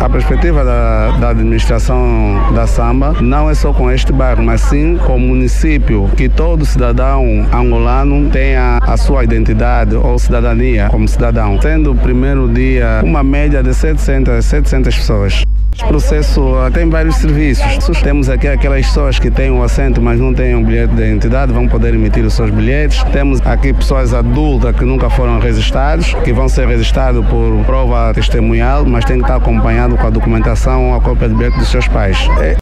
A perspectiva da administração da Samba não é só com este bairro, mas sim com o município, que todo cidadão angolano tenha a sua identidade ou cidadania como cidadão. Sendo o primeiro dia uma média de 700 pessoas. O processo tem vários serviços. Temos aqui aquelas pessoas que têm o assento, mas não têm um bilhete de identidade, vão poder emitir os seus bilhetes. Temos aqui pessoas adultas que nunca foram registrados, que vão ser registrados por prova testemunhal, mas tem que estar acompanhado com a documentação ou a cópia de bilhete dos seus pais.